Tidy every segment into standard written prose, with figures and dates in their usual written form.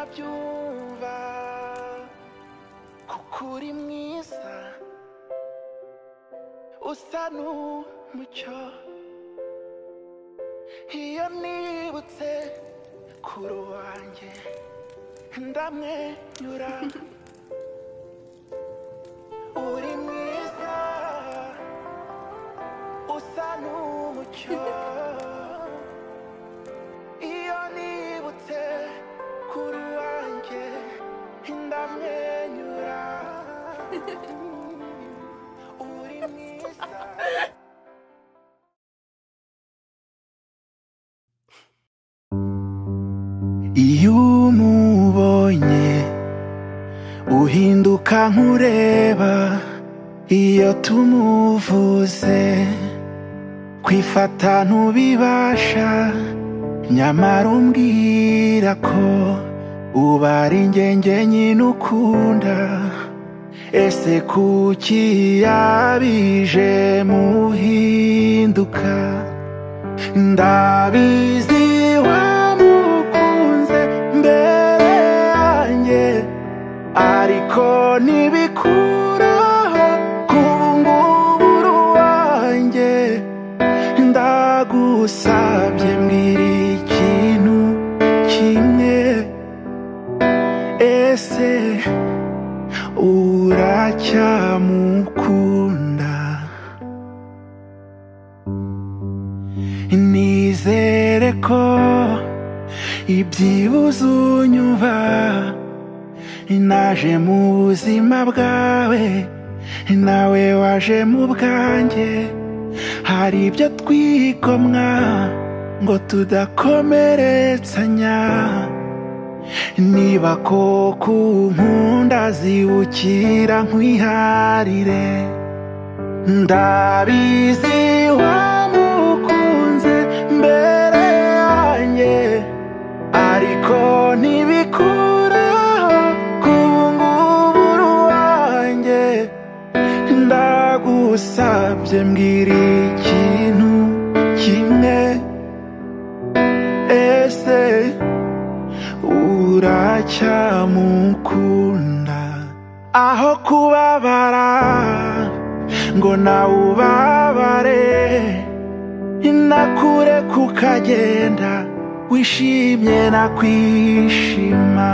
nabyumva kuko uri mwiza usa n'umucyo iyo nibutse kuri wanjye ndamwenyura uri mwiza usa n'umucyo iyo nibutse kuri wanjye ndamwenyura uri mwiza. Iyo umubonye uhinduka nkureba iyo tumuvuze kwifata ntubibasha nyamara umbwira ko uba ari njye nyine ukunda ese kuki yabije muhinduka ndabizi wamukunze mbere yanjye ariko ntibikuraho kubungubura wanjye ndagusabye mbwira ikintu kimwe ese uracyamukunda nizere ko ibyibuze unyumva naje mu buzima bwawe nawe waje mu bwanjye hari ibyo twigomwa ngo tudakomeretsanya niba koko unkunda zibukira nkwiharire ndabizi wamukunze mbere yanjye ariko ntibikuraho kubungubura wanjye ndagusabye mbwira ikintu kimwe ese uracyamukunda aho kubabara ngo nawe ubabare nakure kukagenda wishimye nakwishima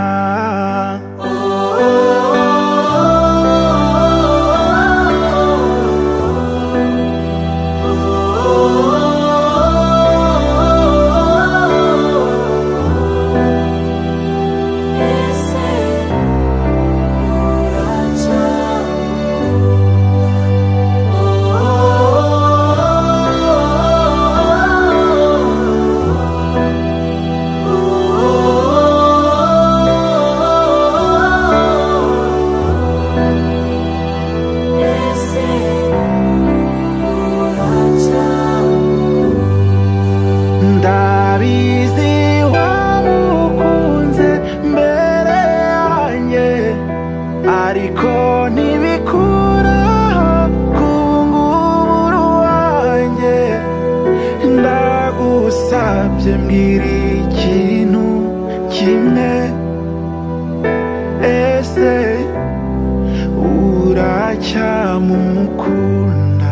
ndabizi wamukunze mbere yanjye ariko ntibikuraho kubungubura wanjye ndagusabye mbwira ikintu kimwe ese uracyamukunda